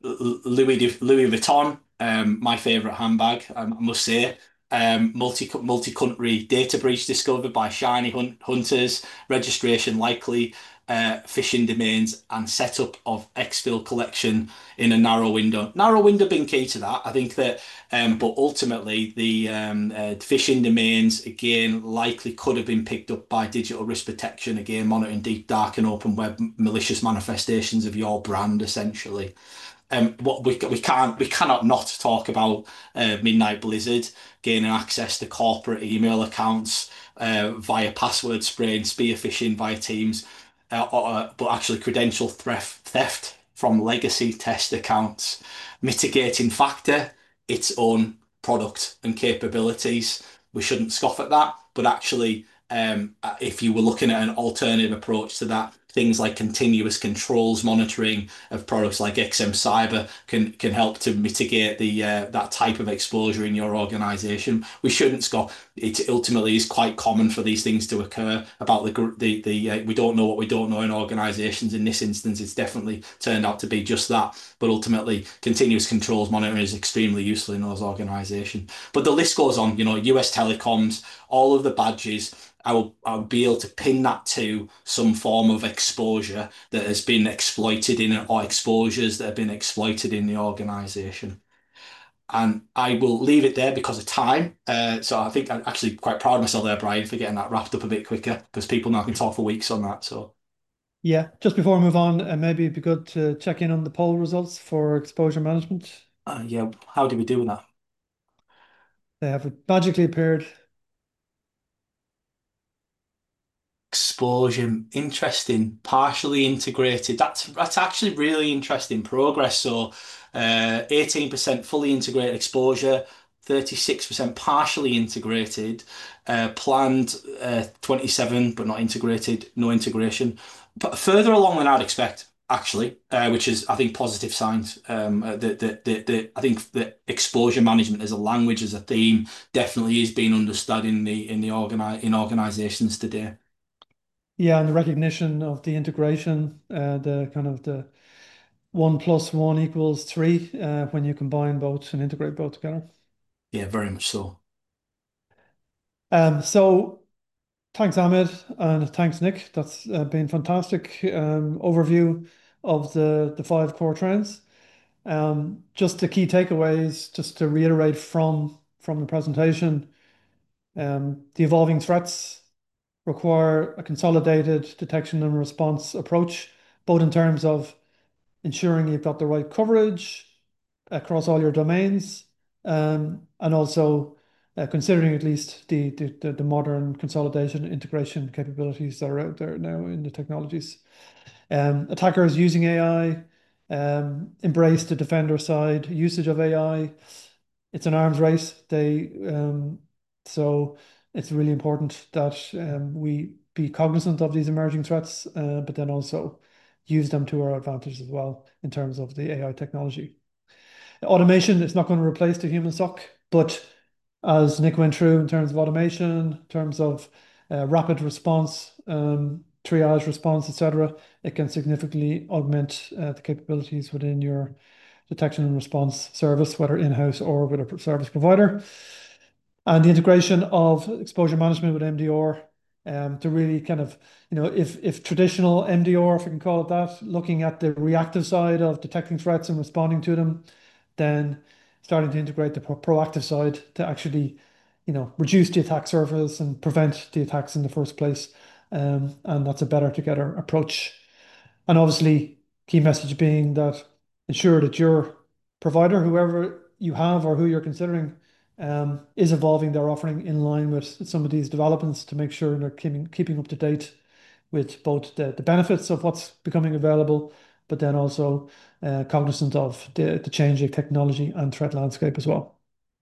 Louis Louis Vuitton, um, my favorite handbag, um, I must say. Um, multi multi country data breach discovered by shiny hunt hunters, registration likely, uh, phishing domains, and setup of exfil collection in a narrow window. Narrow window being key to that. I think that, um, but ultimately the um, uh, phishing domains again likely could have been picked up by digital risk protection, again monitoring deep, dark, and open web malicious manifestations of your brand essentially. Um, what we we can't we cannot not talk about uh, Midnight Blizzard gaining access to corporate email accounts uh, via password spraying, spear phishing via Teams, uh, or, uh, but actually credential theft theft from legacy test accounts. Mitigating factor, its own product and capabilities. We shouldn't scoff at that, but actually, um, if you were looking at an alternative approach to that, things like continuous controls monitoring of products like X M Cyber can can help to mitigate the uh, that type of exposure in your organization. We shouldn't scoff. It ultimately is quite common for these things to occur. About the the the uh, we don't know what we don't know in organizations. In this instance, it's definitely turned out to be just that. But ultimately, continuous controls monitoring is extremely useful in those organizations. But the list goes on. You know, U S telecoms, all of the badges. I will, I will be able to pin that to some form of exposure that has been exploited in or exposures that have been exploited in the organization. And I will leave it there because of time. Uh, so I think I'm actually quite proud of myself there, Brian, for getting that wrapped up a bit quicker because people now can talk for weeks on that. So Yeah, just before we move on, uh, maybe it'd be good to check in on the poll results for exposure management. uh, yeah, how do we do with that? They have magically appeared. Explosion, interesting, partially integrated. That's that's actually really interesting progress. So, uh, eighteen percent fully integrated exposure, thirty-six percent partially integrated, uh, planned uh, twenty-seven but not integrated, no integration. But further along than I'd expect, actually, uh, which is I think positive signs. Um, uh, that that that that I think that exposure management as a language, as a theme, definitely is being understood in the in the organi in organizations today. Yeah, and the recognition of the integration, uh, the kind of the one plus one equals three uh, when you combine both and integrate both together. Yeah, very much so. Um, so thanks, Ahmed, and thanks, Nick. That's uh, been fantastic um, overview of the the five core trends. Um, just the key takeaways, just to reiterate from from the presentation, um, the evolving threats require a consolidated detection and response approach, both in terms of ensuring you've got the right coverage across all your domains, um, and also uh, considering at least the, the the modern consolidation and integration capabilities that are out there now in the technologies. Um, attackers using A I, um, embrace the defender side usage of A I. It's an arms race. They um, so it's really important that um, we be cognizant of these emerging threats, uh, but then also use them to our advantage as well in terms of the A I technology. Automation is not going to replace the human S O C, but as Nick went through in terms of automation, in terms of uh, rapid response, um, triage response, et cetera, it can significantly augment uh, the capabilities within your detection and response service, whether in-house or with a service provider. And the integration of exposure management with M D R um, to really kind of, you know, if if traditional M D R, if we can call it that, looking at the reactive side of detecting threats and responding to them, then starting to integrate the pro proactive side to actually, you know, reduce the attack surface and prevent the attacks in the first place. Um, and that's a better together approach. And obviously, key message being that ensure that your provider, whoever you have or who you're considering, um, is evolving their offering in line with some of these developments to make sure they're keeping keeping up to date with both the, the benefits of what's becoming available, but then also uh, cognizant of the, the changing technology and threat landscape as well.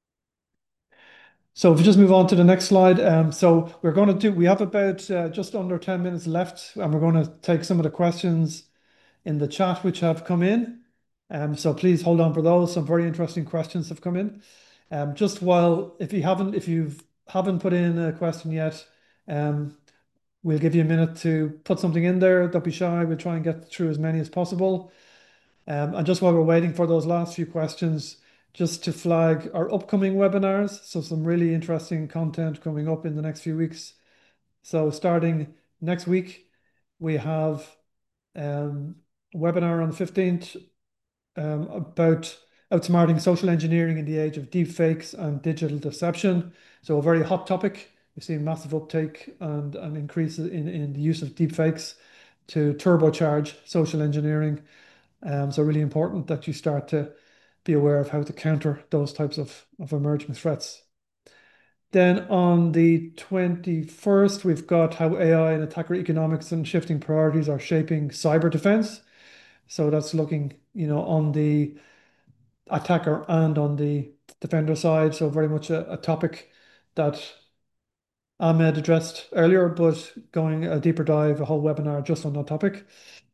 So if we just move on to the next slide. Um, so we're going to do, we have about uh, just under ten minutes left, and we're going to take some of the questions in the chat which have come in. Um, so please hold on for those. Some very interesting questions have come in. Um, just while, if you haven't, if you haven't put in a question yet, um, we'll give you a minute to put something in there. Don't be shy. We'll try and get through as many as possible. Um, and just while we're waiting for those last few questions, just to flag our upcoming webinars. So some really interesting content coming up in the next few weeks. So starting next week, we have um, a webinar on the fifteenth um, about outsmarting social engineering in the age of deepfakes and digital deception. So a very hot topic. We've seen massive uptake and an increase in, in the use of deepfakes to turbocharge social engineering. Um, so really important that you start to be aware of how to counter those types of, of emerging threats. Then on the twenty-first, we've got how A I and attacker economics and shifting priorities are shaping cyber defense. So that's looking, you know, on the attacker and on the defender side. So very much a, a topic that Ahmed addressed earlier, but going a deeper dive, a whole webinar just on that topic.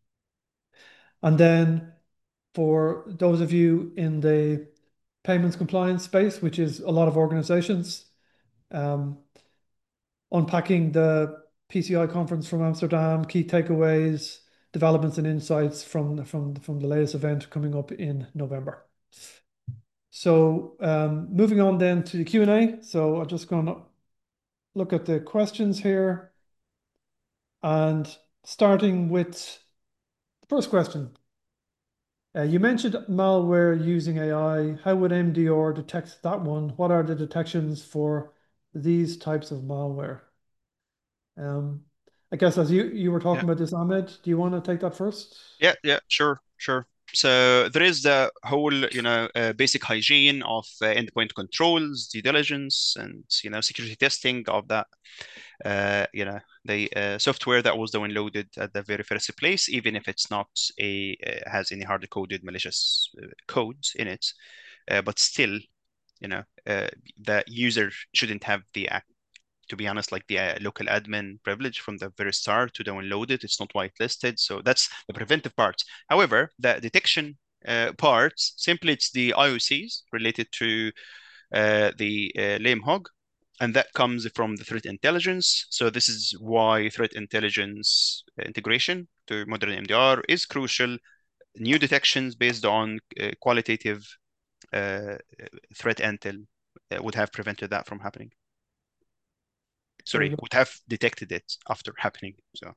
And then for those of you in the payments compliance space, which is a lot of organizations, um, unpacking the P C I conference from Amsterdam, key takeaways, developments and insights from, from, from the latest event coming up in November. So um, moving on then to the Q and A. So I'm just going to look at the questions here and starting with the first question. Uh, you mentioned malware using A I. How would M D R detect that one? What are the detections for these types of malware? Um, I guess as you, you were Yeah. talking about this, Ahmed, do you want to take that first? Yeah, yeah, sure, sure. So there is the whole, you know, uh, basic hygiene of uh, endpoint controls, due diligence, and you know, security testing of that, uh, you know, the uh, software that was downloaded at the very first place, even if it's not a uh, has any hard-coded malicious uh, code in it, uh, but still, you know, uh, the user shouldn't have the ac- to be honest, like the uh, local admin privilege from the very start to download it. It's not whitelisted. So that's the preventive part. However, the detection uh, part, simply it's the I O Cs related to uh, the uh, lame hog. And that comes from the threat intelligence. So this is why threat intelligence integration to modern M D R is crucial. New detections based on uh, qualitative uh, threat intel uh, would have prevented that from happening. Very Sorry, good. would have detected it after happening. So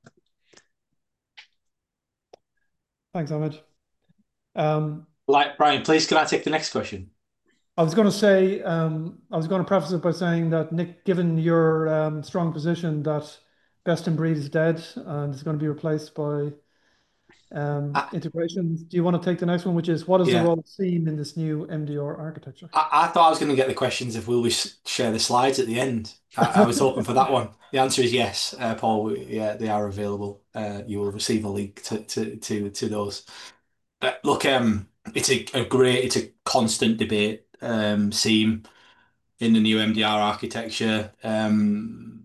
Thanks, Ahmed. Um, Like Brian, please can I take the next question? I was going to say, um, I was going to preface it by saying that, Nick, given your um, strong position that best in breed is dead and is going to be replaced by um, I, integrations, do you want to take the next one, which is what is the yeah, role of SIEM in this new M D R architecture? I, I thought I was going to get the questions if will we s- share the slides at the end. I, I was hoping for that one. The answer is yes, uh, Paul. We, yeah, they are available. Uh, you will receive a link to to to, to those. Uh, look, um, it's a, a great, it's a constant debate. Um, seam in the new M D R architecture. Um,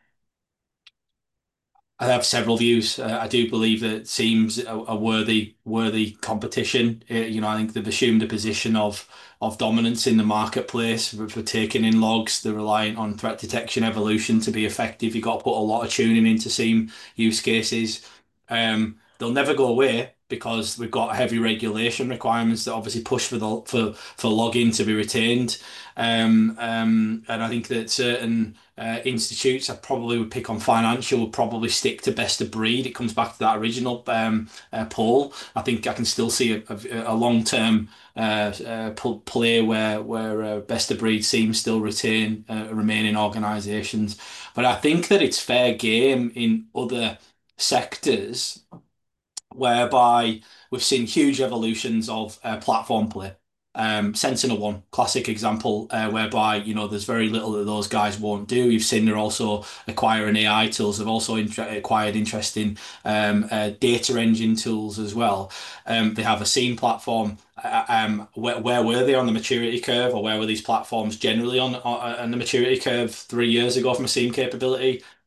I have several views. Uh, I do believe that it seems a, a worthy worthy competition. Uh, you know, I think they've assumed a position of of dominance in the marketplace for, for taking in logs. They're reliant on threat detection evolution to be effective. You've got to put a lot of tuning into SIEM use cases. Um, they'll never go away because we've got heavy regulation requirements that obviously push for the for for login to be retained. Um, um, and I think that certain uh, institutes, I probably would pick on financial, would probably stick to best of breed. It comes back to that original um, uh, poll. I think I can still see a, a, a long term uh, uh, play where where uh, best of breed seems still retain uh, remain in organisations. But I think that it's fair game in other sectors whereby we've seen huge evolutions of uh, platform play. Um, Sentinel One, classic example, uh, whereby you know there's very little that those guys won't do. You've seen they're also acquiring A I tools. They've also inter acquired interesting um, uh, data engine tools as well. Um, they have a scene platform. Uh, um, where, where were they on the maturity curve, or where were these platforms generally on on, on the maturity curve three years ago from a scene capability?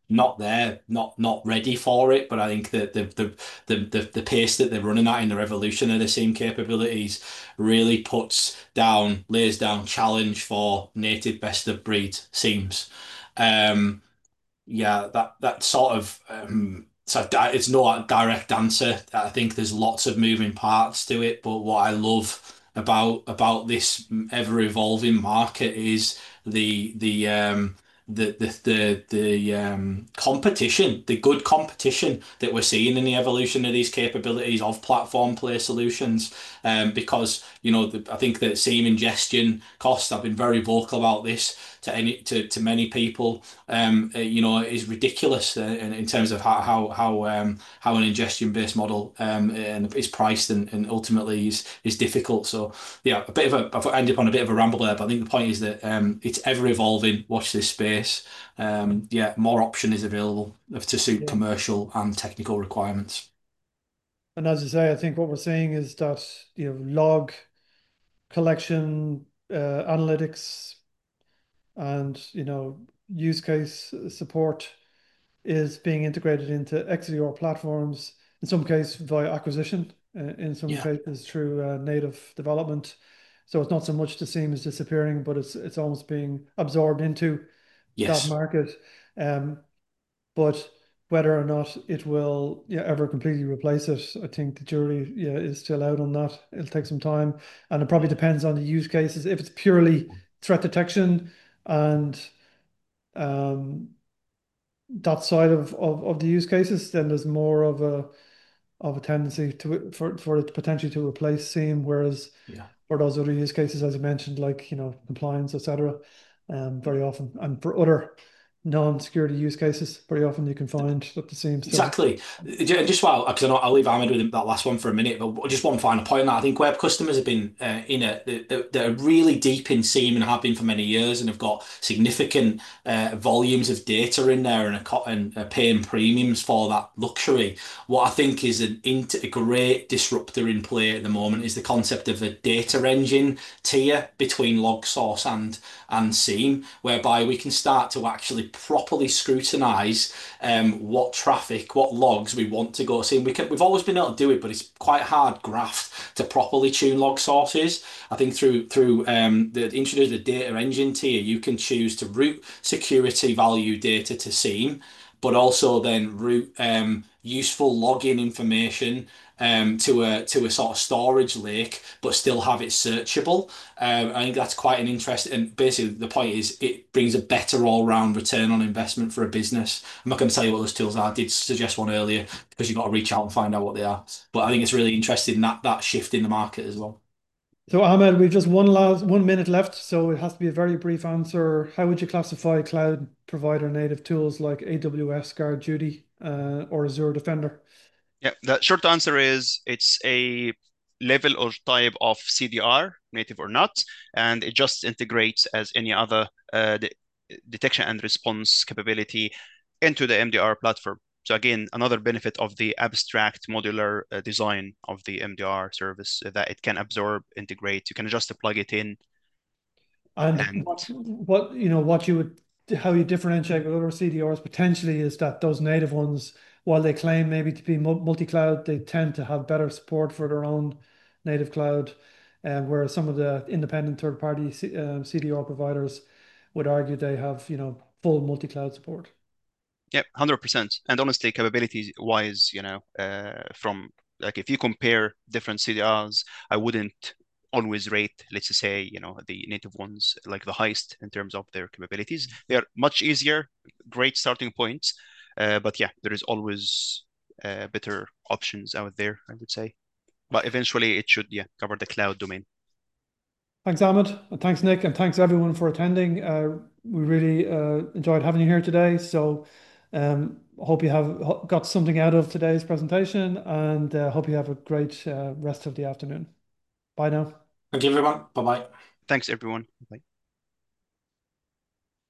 not there, not not ready for it. But I think that the the the the, the pace that they're running at in the evolution of the SIEM capabilities really puts down, lays down challenge for native best of breed SIEMs. Um, yeah, that that sort of um, so di- it's not a direct answer. I think there's lots of moving parts to it, but what I love about about this ever evolving market is the the um the the the the um competition, the good competition that we're seeing in the evolution of these capabilities of platform play solutions. Um, because you know the, I think that SIEM ingestion costs. I've been very vocal about this to any to to many people, um, uh, you know, is ridiculous uh, in, in terms of how how how um, how an ingestion based model um, and is priced and, and ultimately is is difficult. So yeah, a bit of a I've ended up on a bit of a ramble there, but I think the point is that um, it's ever evolving. Watch this space. Um, yeah, more option is available to suit Yeah. commercial and technical requirements. And as you say, I think what we're seeing is that, you know, log collection, uh, analytics, and, you know, use case support is being integrated into X D R platforms, in some cases via acquisition, uh, in some Yeah. cases through uh, native development. So it's not so much the SIEM is disappearing, but it's it's almost being absorbed into that Yes. market. Um, but whether or not it will, yeah, ever completely replace it, I think the jury, yeah, is still out on that. It'll take some time, and it probably depends on the use cases. If it's purely threat detection and um, that side of, of, of the use cases, then there's more of a of a tendency to for for it potentially to replace SIEM, whereas Yeah. for those other use cases, as you mentioned, like, you know, compliance, et cetera, um, very often, and for other non-security use cases, very often you can find that the SIEM still has. Exactly. Ju- Just while, because I'll leave Ahmed with that last one for a minute, but just one final point on that. I think where customers have been uh, in a, they're, they're really deep in SIEM and have been for many years and have got significant uh, volumes of data in there and, a, co- and are paying premiums for that luxury. What I think is an int a great disruptor in play at the moment is the concept of a data engine tier between log source and, and SIEM, whereby we can start to actually properly scrutinize um, what traffic, what logs we want to go see. We can, we've always been able to do it, but it's quite hard graft to properly tune log sources. I think through through um, the introduce the data engine tier, you can choose to route security value data to SIEM, but also then route um, useful login information um, to a to a sort of storage lake, but still have it searchable. Um, I think that's quite an interest. And basically, the point is, it brings a better all-round return on investment for a business. I'm not going to tell you what those tools are. I did suggest one earlier because you've got to reach out and find out what they are. But I think it's really interesting that that shift in the market as well. So Ahmed, we've just one last one minute left, so it has to be a very brief answer. How would you classify cloud provider native tools like A W S Guard Duty uh, or Azure Defender? Yeah, the short answer is it's a level or type of C D R, native or not, and it just integrates as any other uh, de detection and response capability into the M D R platform. So again, another benefit of the abstract modular uh, design of the M D R service uh, that it can absorb, integrate. You can just plug it in, And and what what you know what you would how you differentiate with other C D Rs potentially is that those native ones, while they claim maybe to be multi-cloud, they tend to have better support for their own native cloud, uh, whereas some of the independent third-party C, uh, C D R providers would argue they have, you know, full multi-cloud support. yeah, one hundred percent. And honestly, capabilities wise, you know, uh, from like if you compare different C D Rs, I wouldn't always rate, let's just say, you know, the native ones like the highest in terms of their capabilities. They are much easier, great starting points. Uh, but yeah, there is always uh, better options out there, I would say. But eventually it should, yeah, cover the cloud domain. Thanks, Ahmed, and thanks, Nick, and thanks everyone for attending. Uh, we really uh, enjoyed having you here today. So, um, hope you have got something out of today's presentation, and uh, hope you have a great uh, rest of the afternoon. Bye now. Thank you, everyone. Bye bye. Thanks, everyone. Bye.